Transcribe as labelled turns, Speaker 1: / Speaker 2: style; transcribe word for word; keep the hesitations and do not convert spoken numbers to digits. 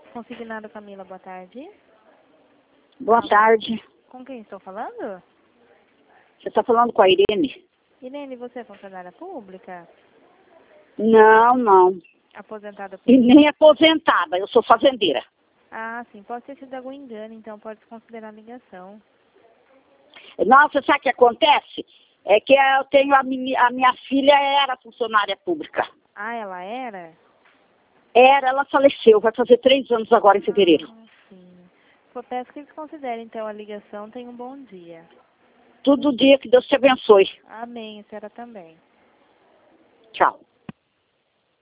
Speaker 1: Consignado Camila, boa tarde.
Speaker 2: Boa tarde.
Speaker 1: Com quem estou falando?
Speaker 2: Você está falando com a Irene?
Speaker 1: Irene, você é funcionária pública?
Speaker 2: Não, não.
Speaker 1: Aposentada
Speaker 2: E
Speaker 1: pública?
Speaker 2: nem aposentada, eu sou fazendeira.
Speaker 1: Ah, sim. Pode ter sido algum engano, então pode considerar a ligação.
Speaker 2: Nossa, sabe o que acontece? É que eu tenho a, meni- a minha filha era funcionária pública.
Speaker 1: Ah, ela era?
Speaker 2: Era, ela faleceu, vai fazer três anos agora em fevereiro.
Speaker 1: Ah, sim. Pô, peço que desconsidere, então, a ligação. Tenha um bom dia.
Speaker 2: Todo dia que Deus te abençoe.
Speaker 1: Amém, a senhora também.
Speaker 2: Tchau.